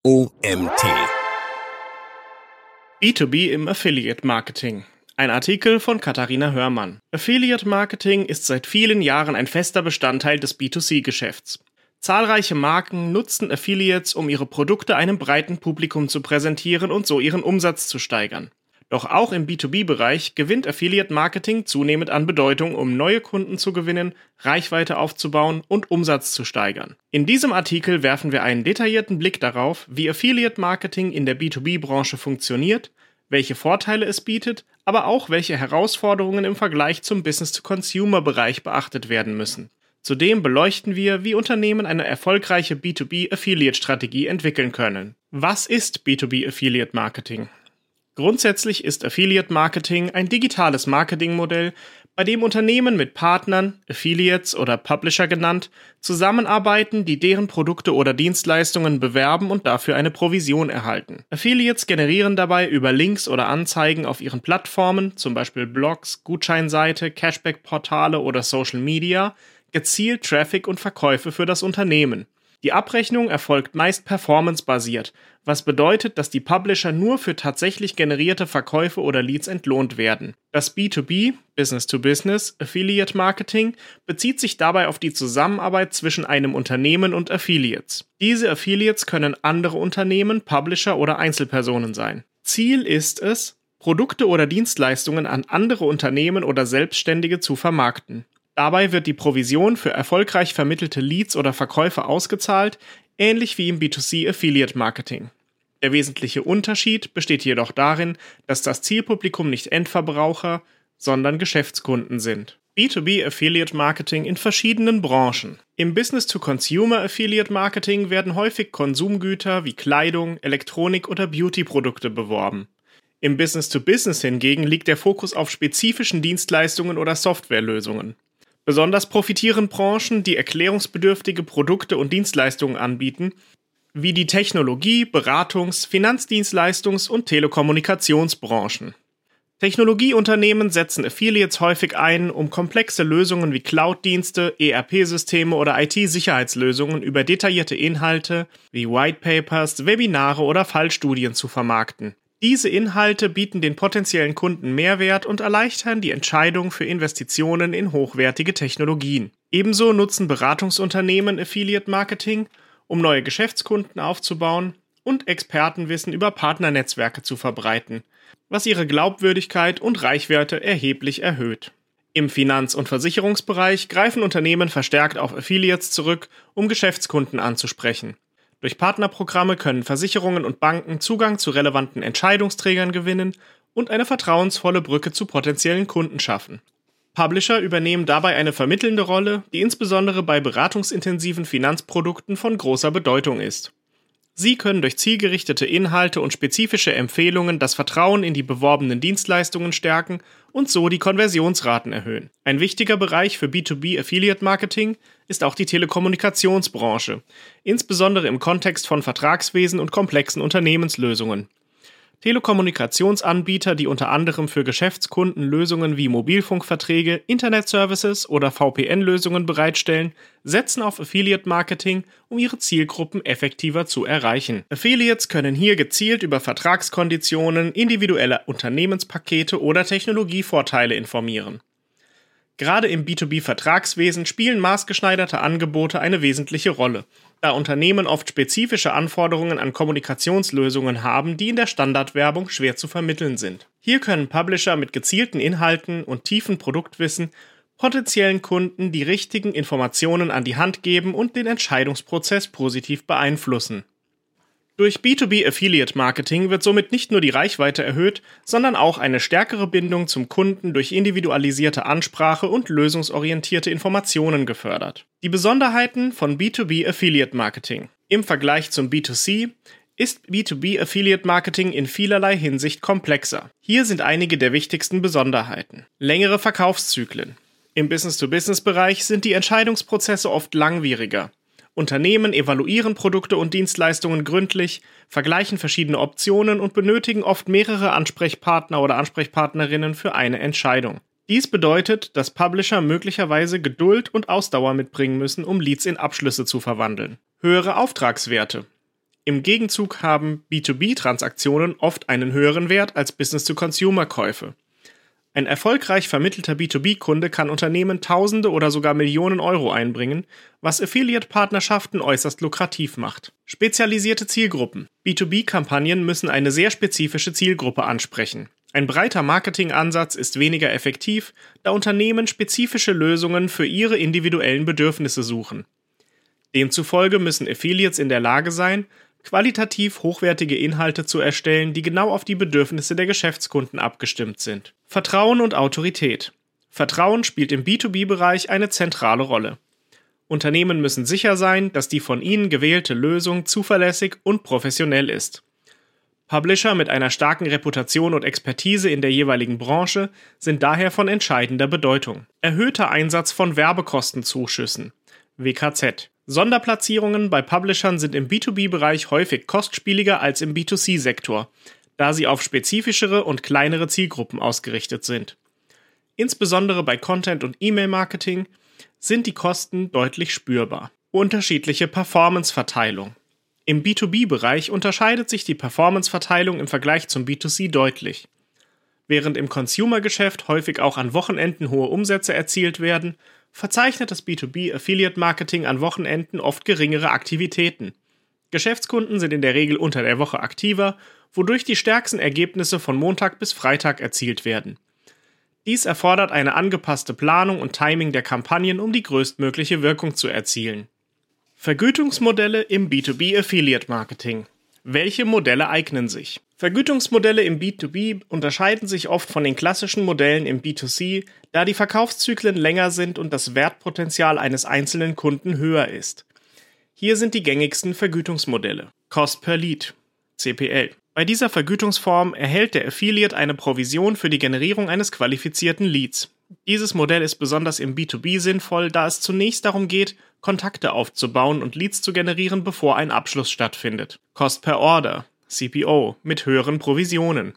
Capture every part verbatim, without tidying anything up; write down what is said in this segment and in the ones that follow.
O M T. B zwei B im Affiliate Marketing. Ein Artikel von Katharina Hörmann. Affiliate Marketing ist seit vielen Jahren ein fester Bestandteil des B zwei C-Geschäfts. Zahlreiche Marken nutzen Affiliates, um ihre Produkte einem breiten Publikum zu präsentieren und so ihren Umsatz zu steigern. Doch auch im B zwei B-Bereich gewinnt Affiliate Marketing zunehmend an Bedeutung, um neue Kunden zu gewinnen, Reichweite aufzubauen und Umsatz zu steigern. In diesem Artikel werfen wir einen detaillierten Blick darauf, wie Affiliate Marketing in der B zwei B-Branche funktioniert, welche Vorteile es bietet, aber auch welche Herausforderungen im Vergleich zum Business-to-Consumer-Bereich beachtet werden müssen. Zudem beleuchten wir, wie Unternehmen eine erfolgreiche B zwei B-Affiliate-Strategie entwickeln können. Was ist B zwei B-Affiliate Marketing? Grundsätzlich ist Affiliate Marketing ein digitales Marketingmodell, bei dem Unternehmen mit Partnern, Affiliates oder Publisher genannt, zusammenarbeiten, die deren Produkte oder Dienstleistungen bewerben und dafür eine Provision erhalten. Affiliates generieren dabei über Links oder Anzeigen auf ihren Plattformen, zum Beispiel Blogs, Gutscheinseite, Cashback-Portale oder Social Media, gezielt Traffic und Verkäufe für das Unternehmen. Die Abrechnung erfolgt meist performance-basiert, was bedeutet, dass die Publisher nur für tatsächlich generierte Verkäufe oder Leads entlohnt werden. Das B zwei B, Business-to-Business, Affiliate Marketing, bezieht sich dabei auf die Zusammenarbeit zwischen einem Unternehmen und Affiliates. Diese Affiliates können andere Unternehmen, Publisher oder Einzelpersonen sein. Ziel ist es, Produkte oder Dienstleistungen an andere Unternehmen oder Selbstständige zu vermarkten. Dabei wird die Provision für erfolgreich vermittelte Leads oder Verkäufe ausgezahlt, ähnlich wie im B zwei C Affiliate Marketing. Der wesentliche Unterschied besteht jedoch darin, dass das Zielpublikum nicht Endverbraucher, sondern Geschäftskunden sind. B zwei B Affiliate Marketing in verschiedenen Branchen. Im Business-to-Consumer Affiliate Marketing werden häufig Konsumgüter wie Kleidung, Elektronik oder Beauty-Produkte beworben. Im Business-to-Business hingegen liegt der Fokus auf spezifischen Dienstleistungen oder Softwarelösungen. Besonders profitieren Branchen, die erklärungsbedürftige Produkte und Dienstleistungen anbieten, wie die Technologie-, Beratungs-, Finanzdienstleistungs- und Telekommunikationsbranchen. Technologieunternehmen setzen Affiliates häufig ein, um komplexe Lösungen wie Cloud-Dienste, E R P-Systeme oder I T-Sicherheitslösungen über detaillierte Inhalte wie Whitepapers, Webinare oder Fallstudien zu vermarkten. Diese Inhalte bieten den potenziellen Kunden Mehrwert und erleichtern die Entscheidung für Investitionen in hochwertige Technologien. Ebenso nutzen Beratungsunternehmen Affiliate Marketing, um neue Geschäftskunden aufzubauen und Expertenwissen über Partnernetzwerke zu verbreiten, was ihre Glaubwürdigkeit und Reichweite erheblich erhöht. Im Finanz- und Versicherungsbereich greifen Unternehmen verstärkt auf Affiliates zurück, um Geschäftskunden anzusprechen. Durch Partnerprogramme können Versicherungen und Banken Zugang zu relevanten Entscheidungsträgern gewinnen und eine vertrauensvolle Brücke zu potenziellen Kunden schaffen. Publisher übernehmen dabei eine vermittelnde Rolle, die insbesondere bei beratungsintensiven Finanzprodukten von großer Bedeutung ist. Sie können durch zielgerichtete Inhalte und spezifische Empfehlungen das Vertrauen in die beworbenen Dienstleistungen stärken und so die Konversionsraten erhöhen. Ein wichtiger Bereich für B zwei B Affiliate Marketing ist auch die Telekommunikationsbranche, insbesondere im Kontext von Vertragswesen und komplexen Unternehmenslösungen. Telekommunikationsanbieter, die unter anderem für Geschäftskunden Lösungen wie Mobilfunkverträge, Internetservices oder V P N-Lösungen bereitstellen, setzen auf Affiliate Marketing, um ihre Zielgruppen effektiver zu erreichen. Affiliates können hier gezielt über Vertragskonditionen, individuelle Unternehmenspakete oder Technologievorteile informieren. Gerade im B zwei B-Vertragswesen spielen maßgeschneiderte Angebote eine wesentliche Rolle, da Unternehmen oft spezifische Anforderungen an Kommunikationslösungen haben, die in der Standardwerbung schwer zu vermitteln sind. Hier können Publisher mit gezielten Inhalten und tiefem Produktwissen potenziellen Kunden die richtigen Informationen an die Hand geben und den Entscheidungsprozess positiv beeinflussen. Durch B zwei B Affiliate Marketing wird somit nicht nur die Reichweite erhöht, sondern auch eine stärkere Bindung zum Kunden durch individualisierte Ansprache und lösungsorientierte Informationen gefördert. Die Besonderheiten von B zwei B Affiliate Marketing. Im Vergleich zum B zwei C ist B zwei B Affiliate Marketing in vielerlei Hinsicht komplexer. Hier sind einige der wichtigsten Besonderheiten. Längere Verkaufszyklen. Im Business-to-Business-Bereich sind die Entscheidungsprozesse oft langwieriger. Unternehmen evaluieren Produkte und Dienstleistungen gründlich, vergleichen verschiedene Optionen und benötigen oft mehrere Ansprechpartner oder Ansprechpartnerinnen für eine Entscheidung. Dies bedeutet, dass Publisher möglicherweise Geduld und Ausdauer mitbringen müssen, um Leads in Abschlüsse zu verwandeln. Höhere Auftragswerte. Im Gegenzug haben B zwei B-Transaktionen oft einen höheren Wert als Business-to-Consumer-Käufe. Ein erfolgreich vermittelter B zwei B-Kunde kann Unternehmen Tausende oder sogar Millionen Euro einbringen, was Affiliate-Partnerschaften äußerst lukrativ macht. Spezialisierte Zielgruppen. B zwei B-Kampagnen müssen eine sehr spezifische Zielgruppe ansprechen. Ein breiter Marketingansatz ist weniger effektiv, da Unternehmen spezifische Lösungen für ihre individuellen Bedürfnisse suchen. Demzufolge müssen Affiliates in der Lage sein, qualitativ hochwertige Inhalte zu erstellen, die genau auf die Bedürfnisse der Geschäftskunden abgestimmt sind. Vertrauen und Autorität. Vertrauen spielt im B zwei B-Bereich eine zentrale Rolle. Unternehmen müssen sicher sein, dass die von ihnen gewählte Lösung zuverlässig und professionell ist. Publisher mit einer starken Reputation und Expertise in der jeweiligen Branche sind daher von entscheidender Bedeutung. Erhöhter Einsatz von Werbekostenzuschüssen W K Z. Sonderplatzierungen bei Publishern sind im B zwei B-Bereich häufig kostspieliger als im B zwei C-Sektor, da sie auf spezifischere und kleinere Zielgruppen ausgerichtet sind. Insbesondere bei Content- und E-Mail-Marketing sind die Kosten deutlich spürbar. Unterschiedliche Performance-Verteilung. Im B zwei B-Bereich unterscheidet sich die Performance-Verteilung im Vergleich zum B zwei C deutlich. Während im Consumer-Geschäft häufig auch an Wochenenden hohe Umsätze erzielt werden, verzeichnet das B zwei B-Affiliate-Marketing an Wochenenden oft geringere Aktivitäten. Geschäftskunden sind in der Regel unter der Woche aktiver, wodurch die stärksten Ergebnisse von Montag bis Freitag erzielt werden. Dies erfordert eine angepasste Planung und Timing der Kampagnen, um die größtmögliche Wirkung zu erzielen. Vergütungsmodelle im B zwei B-Affiliate-Marketing. Welche Modelle eignen sich? Vergütungsmodelle im B zwei B unterscheiden sich oft von den klassischen Modellen im B zwei C, da die Verkaufszyklen länger sind und das Wertpotenzial eines einzelnen Kunden höher ist. Hier sind die gängigsten Vergütungsmodelle. Cost per Lead, C P L. Bei dieser Vergütungsform erhält der Affiliate eine Provision für die Generierung eines qualifizierten Leads. Dieses Modell ist besonders im B zwei B sinnvoll, da es zunächst darum geht, Kontakte aufzubauen und Leads zu generieren, bevor ein Abschluss stattfindet. Cost per Order, C P O, mit höheren Provisionen.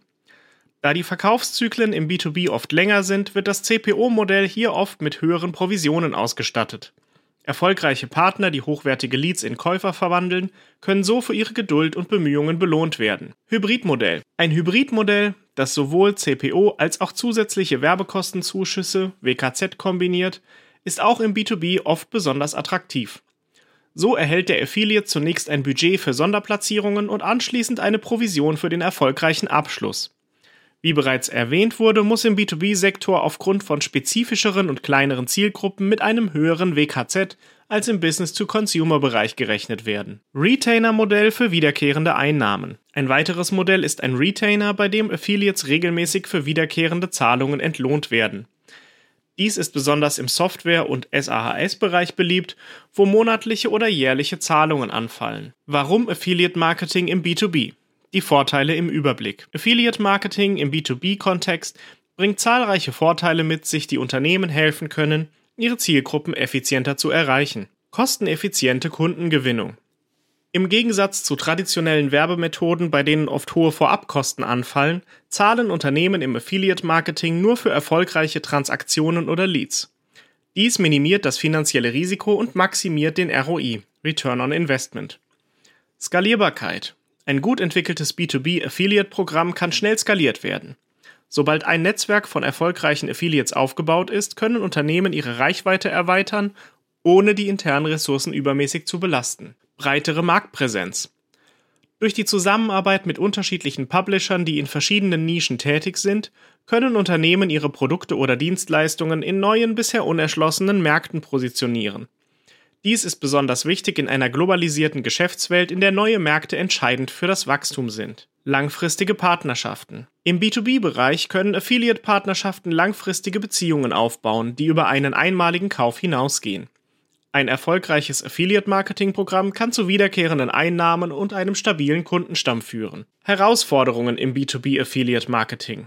Da die Verkaufszyklen im B zwei B oft länger sind, wird das C P O-Modell hier oft mit höheren Provisionen ausgestattet. Erfolgreiche Partner, die hochwertige Leads in Käufer verwandeln, können so für ihre Geduld und Bemühungen belohnt werden. Hybridmodell. Ein Hybridmodell, das sowohl C P O als auch zusätzliche Werbekostenzuschüsse, W K Z, kombiniert, ist auch im B zwei B oft besonders attraktiv. So erhält der Affiliate zunächst ein Budget für Sonderplatzierungen und anschließend eine Provision für den erfolgreichen Abschluss. Wie bereits erwähnt wurde, muss im B zwei B-Sektor aufgrund von spezifischeren und kleineren Zielgruppen mit einem höheren W K Z als im Business-to-Consumer-Bereich gerechnet werden. Retainer-Modell für wiederkehrende Einnahmen. Ein weiteres Modell ist ein Retainer, bei dem Affiliates regelmäßig für wiederkehrende Zahlungen entlohnt werden. Dies ist besonders im Software- und S A H S-Bereich beliebt, wo monatliche oder jährliche Zahlungen anfallen. Warum Affiliate-Marketing im B zwei B? Die Vorteile im Überblick. Affiliate-Marketing im B zwei B-Kontext bringt zahlreiche Vorteile mit sich, die Unternehmen helfen können, ihre Zielgruppen effizienter zu erreichen. Kosteneffiziente Kundengewinnung. Im Gegensatz zu traditionellen Werbemethoden, bei denen oft hohe Vorabkosten anfallen, zahlen Unternehmen im Affiliate-Marketing nur für erfolgreiche Transaktionen oder Leads. Dies minimiert das finanzielle Risiko und maximiert den R O I, Return on Investment. Skalierbarkeit. Ein gut entwickeltes B zwei B-Affiliate-Programm kann schnell skaliert werden. Sobald ein Netzwerk von erfolgreichen Affiliates aufgebaut ist, können Unternehmen ihre Reichweite erweitern, ohne die internen Ressourcen übermäßig zu belasten. Breitere Marktpräsenz. Durch die Zusammenarbeit mit unterschiedlichen Publishern, die in verschiedenen Nischen tätig sind, können Unternehmen ihre Produkte oder Dienstleistungen in neuen, bisher unerschlossenen Märkten positionieren. Dies ist besonders wichtig in einer globalisierten Geschäftswelt, in der neue Märkte entscheidend für das Wachstum sind. Langfristige Partnerschaften. Im B zwei B-Bereich können Affiliate-Partnerschaften langfristige Beziehungen aufbauen, die über einen einmaligen Kauf hinausgehen. Ein erfolgreiches Affiliate-Marketing-Programm kann zu wiederkehrenden Einnahmen und einem stabilen Kundenstamm führen. Herausforderungen im B zwei B-Affiliate-Marketing.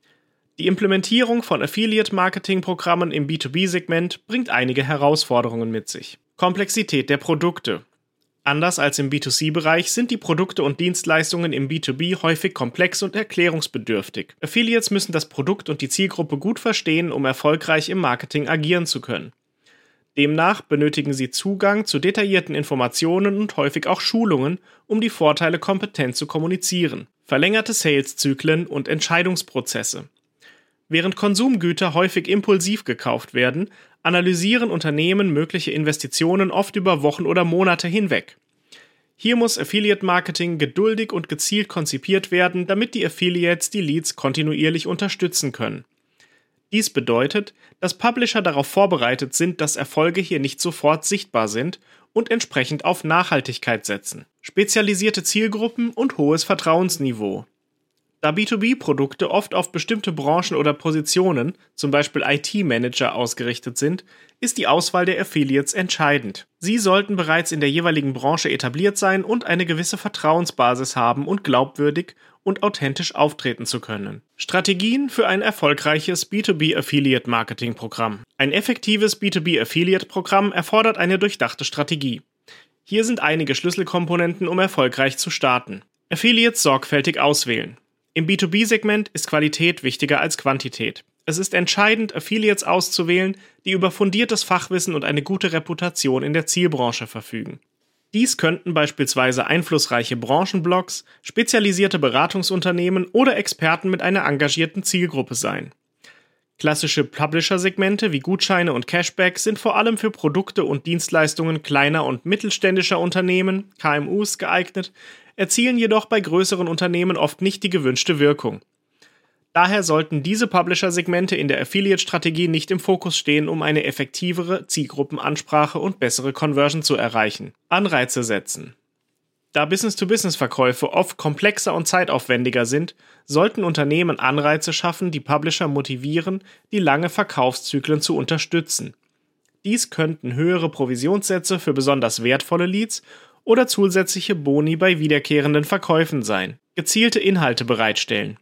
Die Implementierung von Affiliate-Marketing-Programmen im B zwei B-Segment bringt einige Herausforderungen mit sich. Komplexität der Produkte. Anders als im B zwei C-Bereich sind die Produkte und Dienstleistungen im B zwei B häufig komplex und erklärungsbedürftig. Affiliates müssen das Produkt und die Zielgruppe gut verstehen, um erfolgreich im Marketing agieren zu können. Demnach benötigen sie Zugang zu detaillierten Informationen und häufig auch Schulungen, um die Vorteile kompetent zu kommunizieren. Verlängerte Saleszyklen und Entscheidungsprozesse. Während Konsumgüter häufig impulsiv gekauft werden, analysieren Unternehmen mögliche Investitionen oft über Wochen oder Monate hinweg. Hier muss Affiliate-Marketing geduldig und gezielt konzipiert werden, damit die Affiliates die Leads kontinuierlich unterstützen können. Dies bedeutet, dass Publisher darauf vorbereitet sind, dass Erfolge hier nicht sofort sichtbar sind und entsprechend auf Nachhaltigkeit setzen. Spezialisierte Zielgruppen und hohes Vertrauensniveau. Da B zwei B-Produkte oft auf bestimmte Branchen oder Positionen, zum Beispiel I T-Manager, ausgerichtet sind, ist die Auswahl der Affiliates entscheidend. Sie sollten bereits in der jeweiligen Branche etabliert sein und eine gewisse Vertrauensbasis haben und glaubwürdig und authentisch auftreten zu können. Strategien für ein erfolgreiches B zwei B-Affiliate-Marketing-Programm. Ein effektives B zwei B-Affiliate-Programm erfordert eine durchdachte Strategie. Hier sind einige Schlüsselkomponenten, um erfolgreich zu starten. Affiliates sorgfältig auswählen. Im B zwei B-Segment ist Qualität wichtiger als Quantität. Es ist entscheidend, Affiliates auszuwählen, die über fundiertes Fachwissen und eine gute Reputation in der Zielbranche verfügen. Dies könnten beispielsweise einflussreiche Branchenblogs, spezialisierte Beratungsunternehmen oder Experten mit einer engagierten Zielgruppe sein. Klassische Publisher-Segmente wie Gutscheine und Cashback sind vor allem für Produkte und Dienstleistungen kleiner und mittelständischer Unternehmen, K M Us, geeignet, erzielen jedoch bei größeren Unternehmen oft nicht die gewünschte Wirkung. Daher sollten diese Publisher-Segmente in der Affiliate-Strategie nicht im Fokus stehen, um eine effektivere Zielgruppenansprache und bessere Conversion zu erreichen. Anreize setzen. Da Business-to-Business-Verkäufe oft komplexer und zeitaufwendiger sind, sollten Unternehmen Anreize schaffen, die Publisher motivieren, die lange Verkaufszyklen zu unterstützen. Dies könnten höhere Provisionssätze für besonders wertvolle Leads oder zusätzliche Boni bei wiederkehrenden Verkäufen sein. Gezielte Inhalte bereitstellen.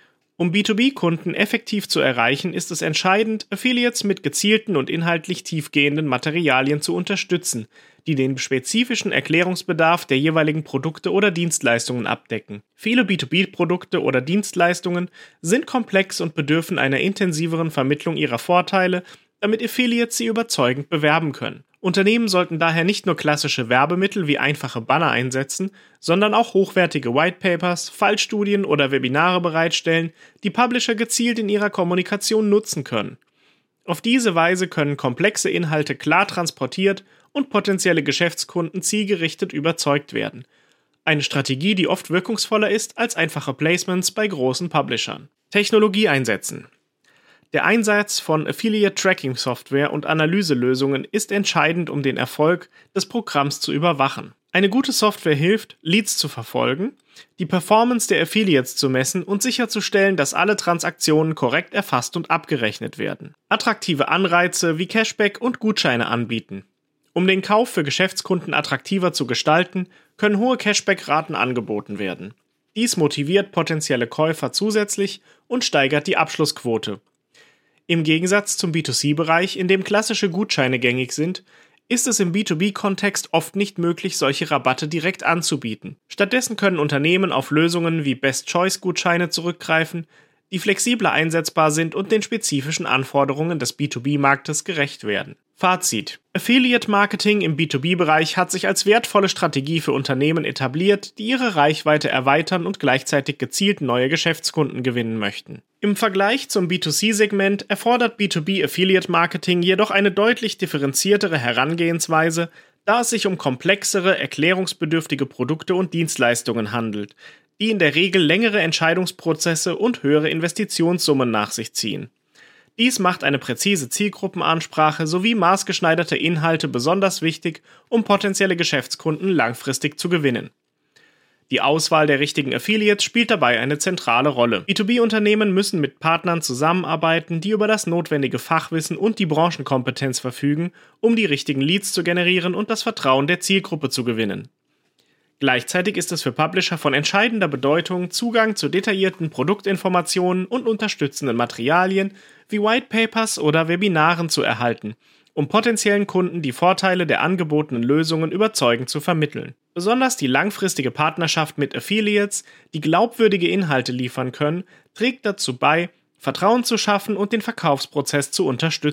Um B zwei B-Kunden effektiv zu erreichen, ist es entscheidend, Affiliates mit gezielten und inhaltlich tiefgehenden Materialien zu unterstützen, die den spezifischen Erklärungsbedarf der jeweiligen Produkte oder Dienstleistungen abdecken. Viele B zwei B-Produkte oder Dienstleistungen sind komplex und bedürfen einer intensiveren Vermittlung ihrer Vorteile, damit Affiliates sie überzeugend bewerben können. Unternehmen sollten daher nicht nur klassische Werbemittel wie einfache Banner einsetzen, sondern auch hochwertige Whitepapers, Fallstudien oder Webinare bereitstellen, die Publisher gezielt in ihrer Kommunikation nutzen können. Auf diese Weise können komplexe Inhalte klar transportiert und potenzielle Geschäftskunden zielgerichtet überzeugt werden. Eine Strategie, die oft wirkungsvoller ist als einfache Placements bei großen Publishern. Technologie einsetzen. Der Einsatz von Affiliate-Tracking-Software und Analyselösungen ist entscheidend, um den Erfolg des Programms zu überwachen. Eine gute Software hilft, Leads zu verfolgen, die Performance der Affiliates zu messen und sicherzustellen, dass alle Transaktionen korrekt erfasst und abgerechnet werden. Attraktive Anreize wie Cashback und Gutscheine anbieten. Um den Kauf für Geschäftskunden attraktiver zu gestalten, können hohe Cashback-Raten angeboten werden. Dies motiviert potenzielle Käufer zusätzlich und steigert die Abschlussquote. Im Gegensatz zum B zwei C-Bereich, in dem klassische Gutscheine gängig sind, ist es im B zwei B-Kontext oft nicht möglich, solche Rabatte direkt anzubieten. Stattdessen können Unternehmen auf Lösungen wie Best-Choice-Gutscheine zurückgreifen, die flexibler einsetzbar sind und den spezifischen Anforderungen des B zwei B-Marktes gerecht werden. Fazit: Affiliate-Marketing im B zwei B-Bereich hat sich als wertvolle Strategie für Unternehmen etabliert, die ihre Reichweite erweitern und gleichzeitig gezielt neue Geschäftskunden gewinnen möchten. Im Vergleich zum B zwei C-Segment erfordert B zwei B-Affiliate-Marketing jedoch eine deutlich differenziertere Herangehensweise, da es sich um komplexere, erklärungsbedürftige Produkte und Dienstleistungen handelt, die in der Regel längere Entscheidungsprozesse und höhere Investitionssummen nach sich ziehen. Dies macht eine präzise Zielgruppenansprache sowie maßgeschneiderte Inhalte besonders wichtig, um potenzielle Geschäftskunden langfristig zu gewinnen. Die Auswahl der richtigen Affiliates spielt dabei eine zentrale Rolle. B zwei B-Unternehmen müssen mit Partnern zusammenarbeiten, die über das notwendige Fachwissen und die Branchenkompetenz verfügen, um die richtigen Leads zu generieren und das Vertrauen der Zielgruppe zu gewinnen. Gleichzeitig ist es für Publisher von entscheidender Bedeutung, Zugang zu detaillierten Produktinformationen und unterstützenden Materialien wie Whitepapers oder Webinaren zu erhalten, um potenziellen Kunden die Vorteile der angebotenen Lösungen überzeugend zu vermitteln. Besonders die langfristige Partnerschaft mit Affiliates, die glaubwürdige Inhalte liefern können, trägt dazu bei, Vertrauen zu schaffen und den Verkaufsprozess zu unterstützen.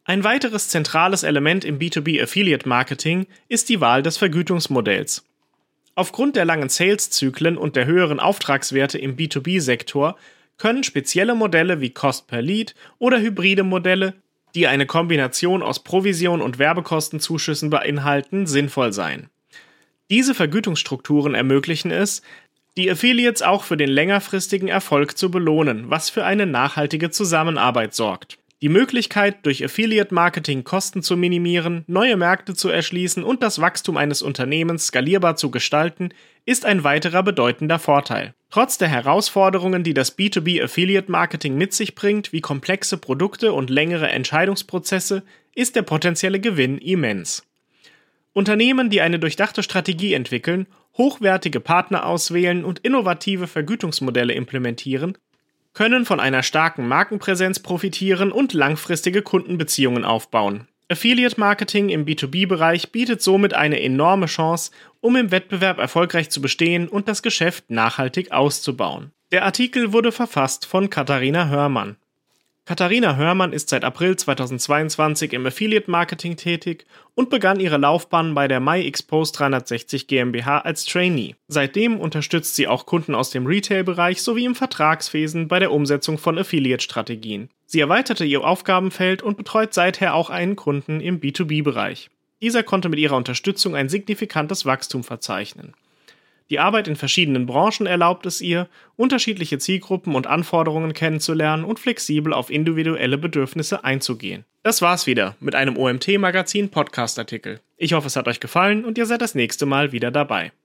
Ein weiteres zentrales Element im B zwei B Affiliate Marketing ist die Wahl des Vergütungsmodells. Aufgrund der langen Sales-Zyklen und der höheren Auftragswerte im B zwei B-Sektor können spezielle Modelle wie Cost per Lead oder hybride Modelle, die eine Kombination aus Provision und Werbekostenzuschüssen beinhalten, sinnvoll sein. Diese Vergütungsstrukturen ermöglichen es, die Affiliates auch für den längerfristigen Erfolg zu belohnen, was für eine nachhaltige Zusammenarbeit sorgt. Die Möglichkeit, durch Affiliate-Marketing Kosten zu minimieren, neue Märkte zu erschließen und das Wachstum eines Unternehmens skalierbar zu gestalten, ist ein weiterer bedeutender Vorteil. Trotz der Herausforderungen, die das B zwei B Affiliate-Marketing mit sich bringt, wie komplexe Produkte und längere Entscheidungsprozesse, ist der potenzielle Gewinn immens. Unternehmen, die eine durchdachte Strategie entwickeln, hochwertige Partner auswählen und innovative Vergütungsmodelle implementieren, können von einer starken Markenpräsenz profitieren und langfristige Kundenbeziehungen aufbauen. Affiliate-Marketing im B zwei B-Bereich bietet somit eine enorme Chance, um im Wettbewerb erfolgreich zu bestehen und das Geschäft nachhaltig auszubauen. Der Artikel wurde verfasst von Katharina Hörmann. Katharina Hörmann ist seit April zweitausendzweiundzwanzig im Affiliate-Marketing tätig und begann ihre Laufbahn bei der MyExpose dreihundertsechzig GmbH als Trainee. Seitdem unterstützt sie auch Kunden aus dem Retail-Bereich sowie im Vertragswesen bei der Umsetzung von Affiliate-Strategien. Sie erweiterte ihr Aufgabenfeld und betreut seither auch einen Kunden im B zwei B-Bereich. Dieser konnte mit ihrer Unterstützung ein signifikantes Wachstum verzeichnen. Die Arbeit in verschiedenen Branchen erlaubt es ihr, unterschiedliche Zielgruppen und Anforderungen kennenzulernen und flexibel auf individuelle Bedürfnisse einzugehen. Das war's wieder mit einem O M T-Magazin-Podcast-Artikel. Ich hoffe, es hat euch gefallen und ihr seid das nächste Mal wieder dabei.